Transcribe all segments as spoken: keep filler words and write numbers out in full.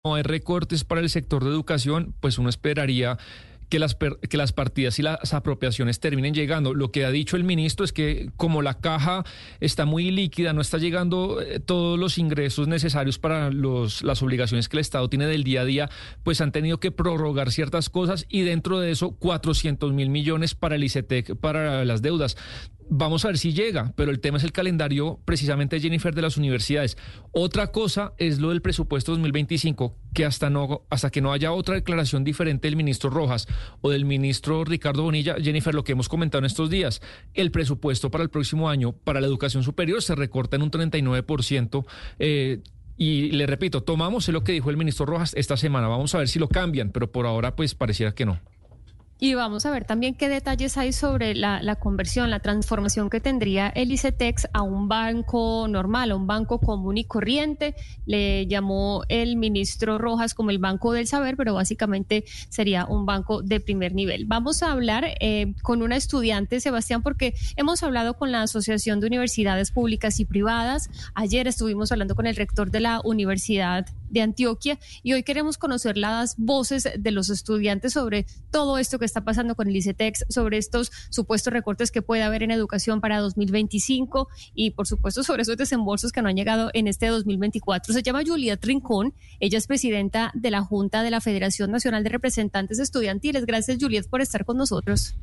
no hay recortes para el sector de educación, pues uno esperaría que las, per, que las partidas y las apropiaciones terminen llegando. Lo que ha dicho el ministro es que como la caja está muy líquida, no está llegando eh, todos los ingresos necesarios para los, las obligaciones que el Estado tiene del día a día, pues han tenido que prorrogar ciertas cosas y dentro de eso cuatrocientos mil millones para el ICETEC, para las deudas. Vamos a ver si llega, pero el tema es el calendario precisamente, Jennifer, de las universidades. Otra cosa es lo del presupuesto dos mil veinticinco, que hasta no hasta que no haya otra declaración diferente del ministro Rojas o del ministro Ricardo Bonilla, Jennifer, lo que hemos comentado en estos días, el presupuesto para el próximo año para la educación superior se recorta en un treinta y nueve por ciento. Eh, y le repito, tomamos lo que dijo el ministro Rojas esta semana. Vamos a ver si lo cambian, pero por ahora pues pareciera que no. Y vamos a ver también qué detalles hay sobre la, la conversión, la transformación que tendría el ICETEX a un banco normal, a un banco común y corriente. Le llamó el ministro Rojas como el Banco del Saber, pero básicamente sería un banco de primer nivel. Vamos a hablar eh, con una estudiante, Sebastián, porque hemos hablado con la Asociación de Universidades Públicas y Privadas. Ayer estuvimos hablando con el rector de la Universidad de Antioquia y hoy queremos conocer las voces de los estudiantes sobre todo esto que está pasando con el ICETEX, sobre estos supuestos recortes que puede haber en educación para dos mil veinticinco y por supuesto sobre esos desembolsos que no han llegado en este dos mil veinticuatro. Se llama Juliet Rincón, ella es presidenta de la Junta de la Federación Nacional de Representantes Estudiantiles. Gracias, Juliet, por estar con nosotros.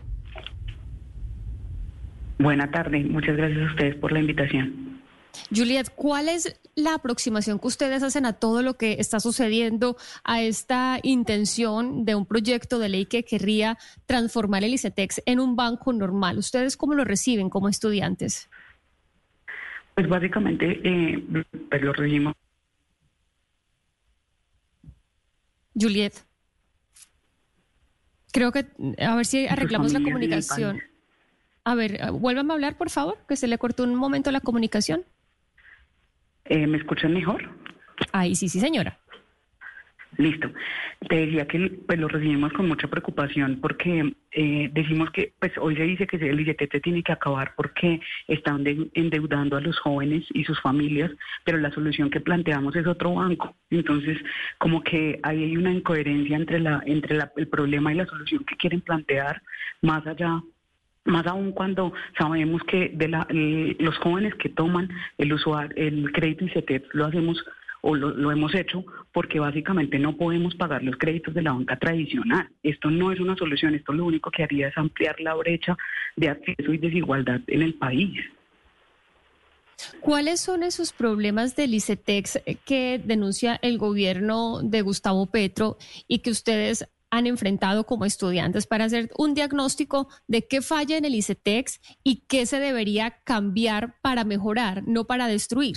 Buena tarde, muchas gracias a ustedes por la invitación. Juliet, ¿cuál es la aproximación que ustedes hacen a todo lo que está sucediendo, a esta intención de un proyecto de ley que querría transformar el ICETEX en un banco normal? ¿Ustedes cómo lo reciben como estudiantes? Pues básicamente eh, pues lo recibimos. Juliet, creo que a ver si arreglamos la comunicación. A ver, vuélvame a hablar, por favor, que se le cortó un momento la comunicación. Eh, ¿Me escuchan mejor? Ahí sí, sí, señora. Listo. Te decía que pues lo recibimos con mucha preocupación porque eh, decimos que pues hoy se dice que el ICETEX tiene que acabar porque están de, endeudando a los jóvenes y sus familias, pero la solución que planteamos es otro banco. Entonces, como que ahí hay una incoherencia entre la entre la, el problema y la solución que quieren plantear, más allá. Más aún cuando sabemos que de la, el, los jóvenes que toman el usuario, el crédito ICETEX lo hacemos o lo, lo hemos hecho porque básicamente no podemos pagar los créditos de la banca tradicional. Esto no es una solución, esto lo único que haría es ampliar la brecha de acceso y desigualdad en el país. ¿Cuáles son esos problemas del ICETEX que denuncia el gobierno de Gustavo Petro y que ustedes han enfrentado como estudiantes para hacer un diagnóstico de qué falla en el ICETEX y qué se debería cambiar para mejorar, no para destruir?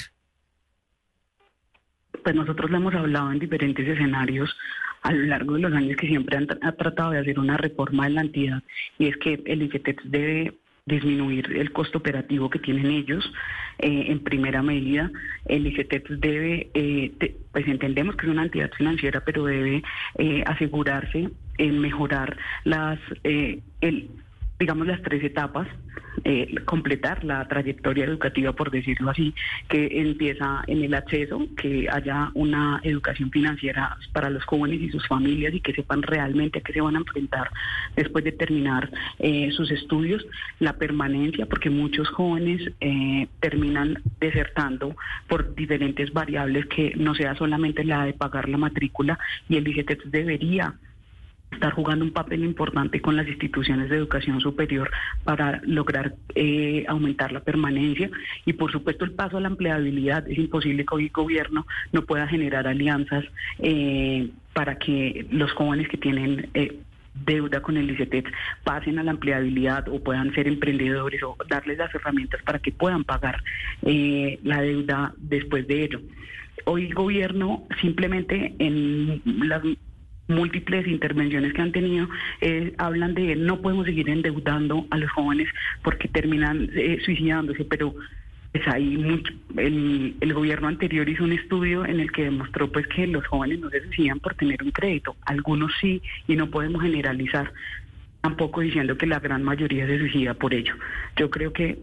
Pues nosotros le hemos hablado en diferentes escenarios a lo largo de los años que siempre han ha tratado de hacer una reforma de la entidad, y es que el ICETEX debe disminuir el costo operativo que tienen ellos. Eh, en primera medida, el ICETEX debe, eh, te, pues entendemos que es una entidad financiera, pero debe eh, asegurarse en mejorar las, eh, el, digamos, las tres etapas, eh, completar la trayectoria educativa, por decirlo así, que empieza en el acceso, que haya una educación financiera para los jóvenes y sus familias y que sepan realmente a qué se van a enfrentar después de terminar eh, sus estudios, la permanencia, porque muchos jóvenes eh, terminan desertando por diferentes variables que no sea solamente la de pagar la matrícula, y el ICETEX debería estar jugando un papel importante con las instituciones de educación superior para lograr eh, aumentar la permanencia y por supuesto el paso a la empleabilidad. Es imposible que hoy el gobierno no pueda generar alianzas eh, para que los jóvenes que tienen eh, deuda con el ICETEX pasen a la empleabilidad o puedan ser emprendedores, o darles las herramientas para que puedan pagar eh, la deuda después de ello. Hoy el gobierno simplemente en las múltiples intervenciones que han tenido, eh, hablan de no podemos seguir endeudando a los jóvenes porque terminan eh, suicidándose, pero pues ahí mucho, el, el gobierno anterior hizo un estudio en el que demostró pues que los jóvenes no se suicidan por tener un crédito, algunos sí, y no podemos generalizar, tampoco diciendo que la gran mayoría se suicida por ello. Yo creo que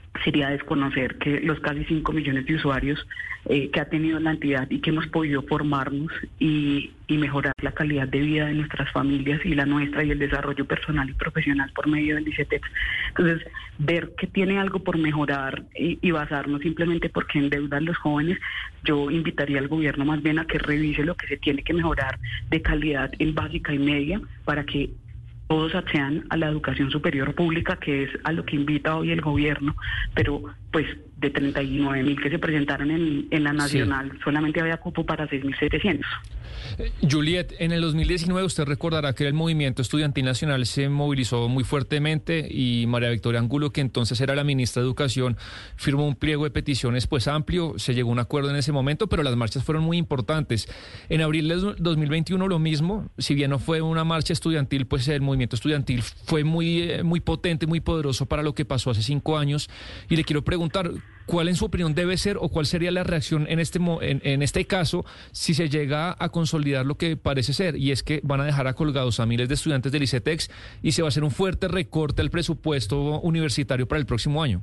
sería desconocer que los casi cinco millones de usuarios eh, que ha tenido la entidad y que hemos podido formarnos y, y mejorar la calidad de vida de nuestras familias y la nuestra y el desarrollo personal y profesional por medio del ICETEX. Entonces, ver que tiene algo por mejorar y, y basarnos simplemente porque endeudan los jóvenes, yo invitaría al gobierno más bien a que revise lo que se tiene que mejorar de calidad en básica y media para que todos accedan a la educación superior pública, que es a lo que invita hoy el gobierno, pero pues de treinta y nueve mil que se presentaron en, en la nacional, sí, solamente había cupo para seis mil setecientos. Eh, Juliet, en el dos mil diecinueve usted recordará que el movimiento estudiantil nacional se movilizó muy fuertemente y María Victoria Angulo, que entonces era la ministra de Educación, firmó un pliego de peticiones pues amplio, se llegó a un acuerdo en ese momento, pero las marchas fueron muy importantes. En abril de dos mil veintiuno lo mismo, si bien no fue una marcha estudiantil, pues el movimiento estudiantil fue muy, muy potente, muy poderoso para lo que pasó hace cinco años. Y le quiero preguntar, ¿cuál en su opinión debe ser o cuál sería la reacción en este, en, en este caso si se llega a consolidar lo que parece ser? Y es que van a dejar a colgados a miles de estudiantes del ICETEX y se va a hacer un fuerte recorte al presupuesto universitario para el próximo año.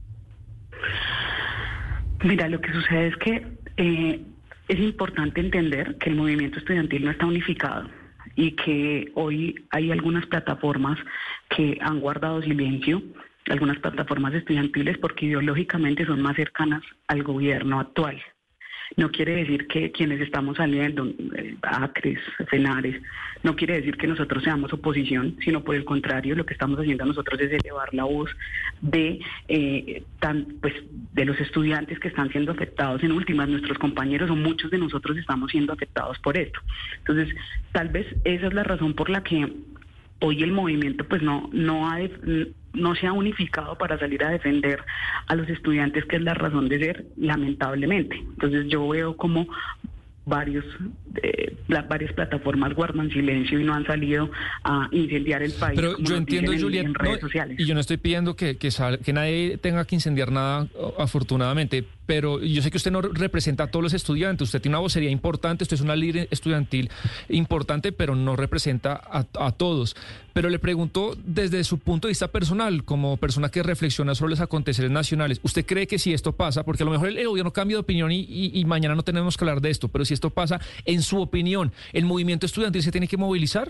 Mira, lo que sucede es que eh, es importante entender que el movimiento estudiantil no está unificado y que hoy hay algunas plataformas que han guardado silencio, algunas plataformas estudiantiles porque ideológicamente son más cercanas al gobierno actual. No quiere decir que quienes estamos saliendo, eh, Acres, Fenares, no quiere decir que nosotros seamos oposición, sino por el contrario, lo que estamos haciendo nosotros es elevar la voz de, eh, tan, pues, de los estudiantes que están siendo afectados. En últimas, nuestros compañeros o muchos de nosotros estamos siendo afectados por esto. Entonces, tal vez esa es la razón por la que hoy el movimiento pues no, no ha... no se ha unificado para salir a defender a los estudiantes, que es la razón de ser, lamentablemente. Entonces yo veo como varios eh, las varias plataformas guardan silencio y no han salido a incendiar el país. Pero yo entiendo, Juliet, en, en redes no, sociales. Y yo no estoy pidiendo que, que, sal, que nadie tenga que incendiar nada, afortunadamente, pero yo sé que usted no representa a todos los estudiantes, usted tiene una vocería importante, usted es una líder estudiantil importante, pero no representa a, a todos. Pero le pregunto desde su punto de vista personal, como persona que reflexiona sobre los aconteceres nacionales, ¿usted cree que si esto pasa, porque a lo mejor el, el gobierno cambia de opinión y, y, y mañana no tenemos que hablar de esto, pero si esto pasa, en su opinión, ¿el movimiento estudiantil se tiene que movilizar?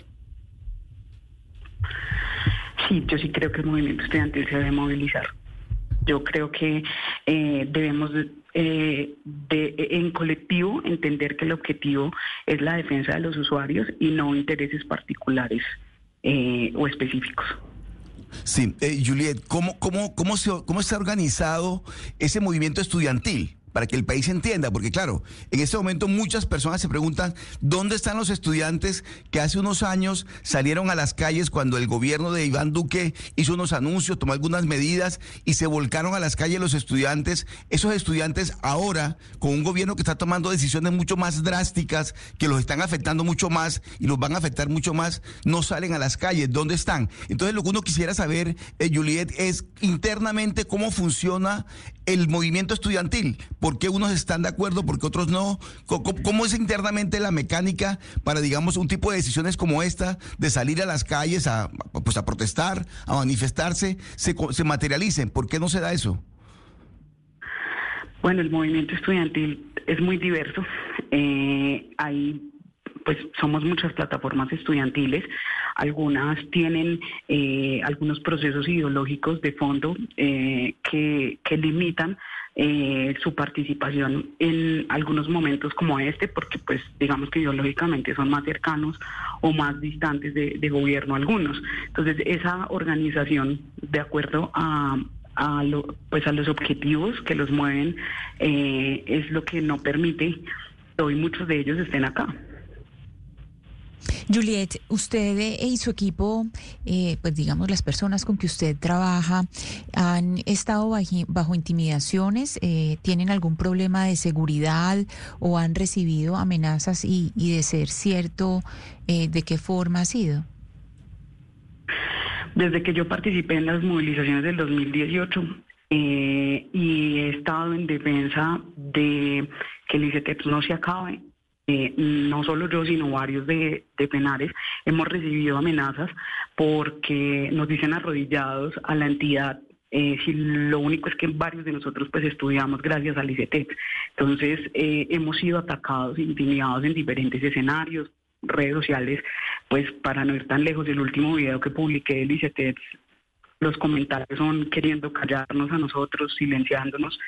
Sí, yo sí creo que el movimiento estudiantil se debe movilizar. Yo creo que eh, debemos eh, de, en colectivo entender que el objetivo es la defensa de los usuarios y no intereses particulares eh, o específicos. Sí, eh, Juliet, ¿cómo, cómo, cómo, se, ¿cómo está organizado ese movimiento estudiantil? Para que el país entienda, porque claro, en este momento muchas personas se preguntan ¿dónde están los estudiantes que hace unos años salieron a las calles cuando el gobierno de Iván Duque hizo unos anuncios, tomó algunas medidas y se volcaron a las calles los estudiantes? Esos estudiantes ahora, con un gobierno que está tomando decisiones mucho más drásticas, que los están afectando mucho más y los van a afectar mucho más, no salen a las calles. ¿Dónde están? Entonces lo que uno quisiera saber, eh, Juliet, es internamente cómo funciona el movimiento estudiantil. ¿Por qué unos están de acuerdo, por qué otros no? ¿Cómo, cómo es internamente la mecánica para, digamos, un tipo de decisiones como esta, de salir a las calles a, pues, a protestar, a manifestarse, se, se materialicen? ¿Por qué no se da eso? Bueno, el movimiento estudiantil es muy diverso. Eh, hay, pues, somos muchas plataformas estudiantiles. Algunas tienen eh, algunos procesos ideológicos de fondo eh, que, que limitan eh, su participación en algunos momentos como este, porque pues digamos que ideológicamente son más cercanos o más distantes de, de gobierno algunos. Entonces esa organización, de acuerdo a a lo, pues a los objetivos que los mueven, eh, es lo que no permite que hoy muchos de ellos estén acá. Juliet, usted y su equipo, eh, pues digamos las personas con que usted trabaja, ¿han estado bajo, bajo intimidaciones? Eh, ¿Tienen algún problema de seguridad o han recibido amenazas? Y, y de ser cierto, eh, ¿de qué forma ha sido? Desde que yo participé en las movilizaciones del dos mil dieciocho eh, y he estado en defensa de que el ICETEX no se acabe, Eh, no solo yo, sino varios de, de Fenares, hemos recibido amenazas porque nos dicen arrodillados a la entidad Eh, si lo único es que varios de nosotros pues estudiamos gracias al ICETEX. Entonces eh, hemos sido atacados, intimidados en diferentes escenarios, redes sociales, pues para no ir tan lejos, el último video que publiqué del ICETEX, los comentarios son queriendo callarnos a nosotros, silenciándonos.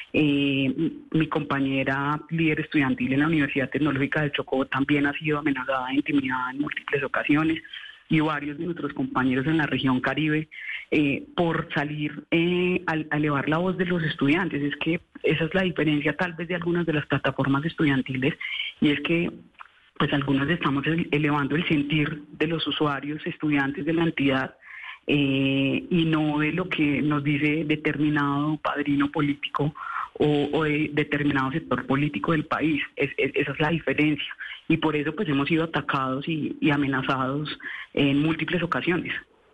Eh, mi compañera líder estudiantil en la Universidad Tecnológica del Chocó también ha sido amenazada e intimidada en múltiples ocasiones, y varios de nuestros compañeros en la región Caribe eh, por salir eh, a, a elevar la voz de los estudiantes. Es que esa es la diferencia tal vez de algunas de las plataformas estudiantiles, y es que pues algunos estamos elevando el sentir de los usuarios, estudiantes de la entidad, eh, y no de lo que nos dice determinado padrino político o, o de determinado sector político del país. Es, es, esa es la diferencia, y por eso pues hemos sido atacados y, y amenazados en múltiples ocasiones.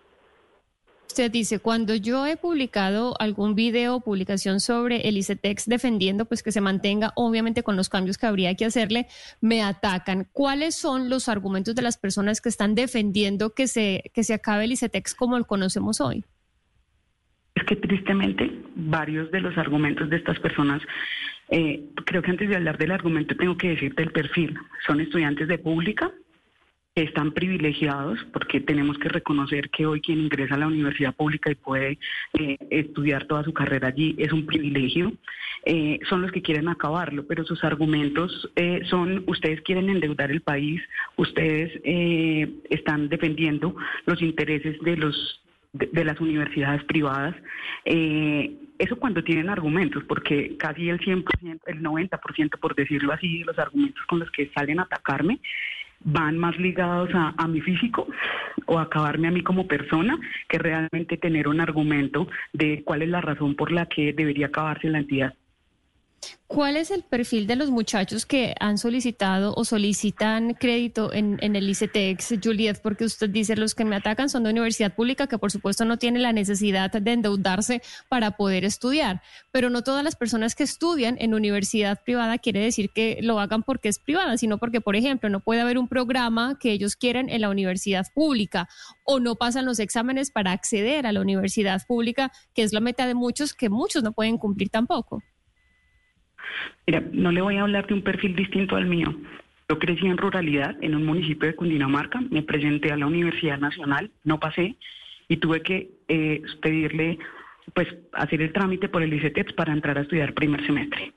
Usted dice, cuando yo he publicado algún video o publicación sobre el ICETEX defendiendo pues que se mantenga, obviamente con los cambios que habría que hacerle, me atacan. ¿Cuáles son los argumentos de las personas que están defendiendo que se, que se acabe el ICETEX como lo conocemos hoy? Es que tristemente varios de los argumentos de estas personas, eh, creo que antes de hablar del argumento tengo que decirte el perfil. Son estudiantes de pública, están privilegiados, porque tenemos que reconocer que hoy quien ingresa a la universidad pública y puede eh, estudiar toda su carrera allí es un privilegio. Eh, son los que quieren acabarlo, pero sus argumentos eh, son: ustedes quieren endeudar el país, ustedes eh, están defendiendo los intereses de los de, de las universidades privadas. Eh, eso cuando tienen argumentos, porque casi el cien por ciento, el noventa por ciento, por decirlo así, de los argumentos con los que salen a atacarme van más ligados a, a mi físico o a acabarme a mí como persona, que realmente tener un argumento de cuál es la razón por la que debería acabarse la entidad. ¿Cuál es el perfil de los muchachos que han solicitado o solicitan crédito en, en el ICETEX, Juliet? Porque usted dice, los que me atacan son de universidad pública, que por supuesto no tienen la necesidad de endeudarse para poder estudiar, pero no todas las personas que estudian en universidad privada quiere decir que lo hagan porque es privada, sino porque, por ejemplo, no puede haber un programa que ellos quieren en la universidad pública, o no pasan los exámenes para acceder a la universidad pública, que es la meta de muchos, que muchos no pueden cumplir tampoco. Mira, no le voy a hablar de un perfil distinto al mío. Yo crecí en ruralidad, en un municipio de Cundinamarca, me presenté a la Universidad Nacional, no pasé, y tuve que eh, pedirle, pues, hacer el trámite por el ICETEX para entrar a estudiar primer semestre.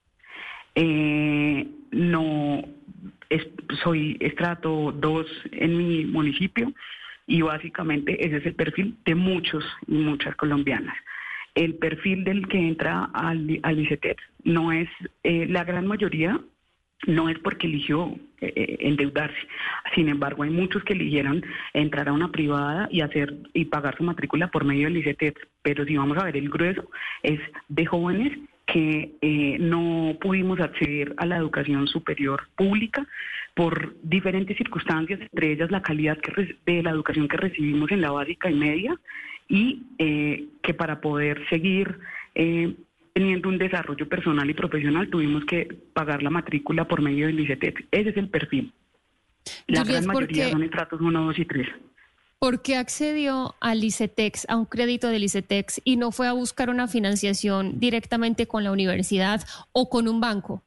Eh, no, es, soy estrato dos en mi municipio, y básicamente ese es el perfil de muchos y muchas colombianas. El perfil del que entra al, al ICETEX no es, eh, la gran mayoría no es porque eligió eh, endeudarse. Sin embargo, hay muchos que eligieron entrar a una privada y hacer y pagar su matrícula por medio del ICETEX. Pero si vamos a ver el grueso, es de jóvenes que eh, no pudimos acceder a la educación superior pública por diferentes circunstancias, entre ellas la calidad que de la educación que recibimos en la básica y media, y eh, que para poder seguir eh, teniendo un desarrollo personal y profesional tuvimos que pagar la matrícula por medio del ICETEX. Ese es el perfil. La Juliet, gran mayoría son estratos uno, dos y tres. ¿Por qué accedió al ICETEX, a un crédito del ICETEX, y no fue a buscar una financiación directamente con la universidad o con un banco?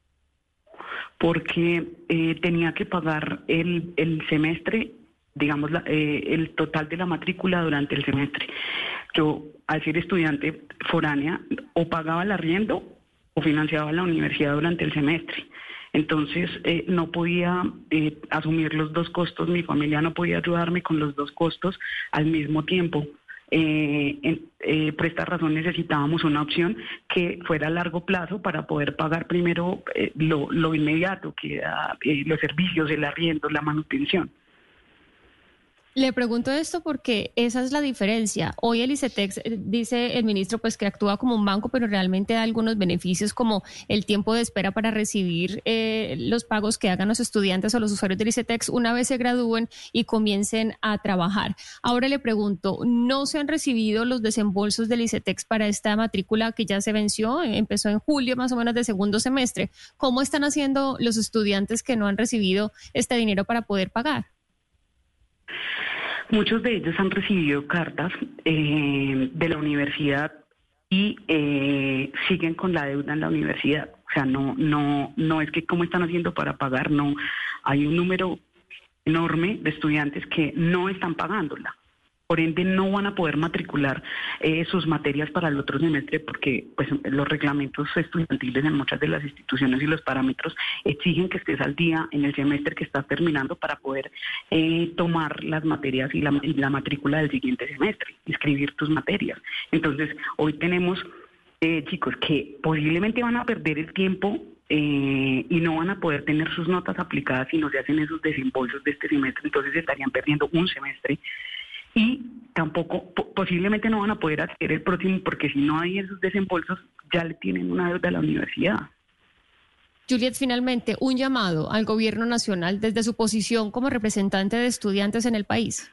Porque eh, tenía que pagar el, el semestre, digamos, la, eh, el total de la matrícula durante el semestre. Yo, al ser estudiante foránea, o pagaba el arriendo o financiaba la universidad durante el semestre. Entonces, eh, no podía eh, asumir los dos costos, mi familia no podía ayudarme con los dos costos al mismo tiempo. Eh, en, eh, por esta razón necesitábamos una opción que fuera a largo plazo para poder pagar primero eh, lo, lo inmediato, que era eh, los servicios, el arriendo, la manutención. Le pregunto esto porque esa es la diferencia. Hoy el ICETEX, dice el ministro, pues que actúa como un banco, pero realmente da algunos beneficios como el tiempo de espera para recibir eh, los pagos que hagan los estudiantes o los usuarios del ICETEX una vez se gradúen y comiencen a trabajar. Ahora le pregunto, ¿no se han recibido los desembolsos del ICETEX para esta matrícula que ya se venció? Empezó en julio más o menos de segundo semestre. ¿Cómo están haciendo los estudiantes que no han recibido este dinero para poder pagar? Muchos de ellos han recibido cartas eh, de la universidad y eh, siguen con la deuda en la universidad. O sea, no, no, no es que cómo están haciendo para pagar, no. Hay un número enorme de estudiantes que no están pagándola. Por ende, no van a poder matricular eh, sus materias para el otro semestre porque pues, los reglamentos estudiantiles en muchas de las instituciones y los parámetros exigen que estés al día en el semestre que estás terminando para poder eh, tomar las materias y la, y la matrícula del siguiente semestre, inscribir tus materias. Entonces, hoy tenemos eh, chicos que posiblemente van a perder el tiempo Eh, y no van a poder tener sus notas aplicadas si no se hacen esos desembolsos de este semestre, entonces estarían perdiendo un semestre y tampoco, po- posiblemente no van a poder hacer el próximo porque si no hay esos desembolsos ya le tienen una deuda a la universidad. Juliet, finalmente, un llamado al gobierno nacional desde su posición como representante de estudiantes en el país.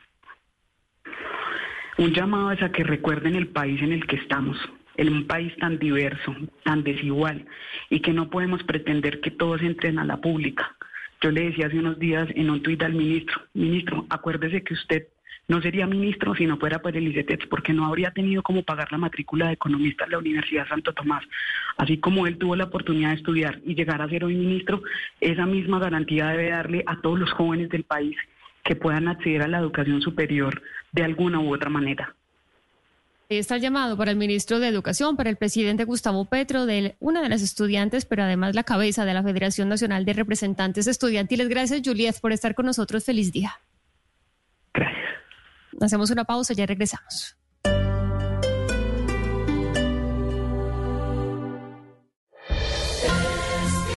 Un llamado es a que recuerden el país en el que estamos, en un país tan diverso, tan desigual, y que no podemos pretender que todos entren a la pública. Yo le decía hace unos días en un tuit al ministro, ministro, acuérdese que usted no sería ministro si no fuera por el ICETEX, porque no habría tenido cómo pagar la matrícula de economista en la Universidad Santo Tomás. Así como él tuvo la oportunidad de estudiar y llegar a ser hoy ministro, esa misma garantía debe darle a todos los jóvenes del país que puedan acceder a la educación superior de alguna u otra manera. Está el llamado para el ministro de Educación, para el presidente Gustavo Petro, de una de las estudiantes, pero además la cabeza de la Federación Nacional de Representantes Estudiantiles. Gracias, Juliet, por estar con nosotros. Feliz día. Gracias. Hacemos una pausa, ya regresamos.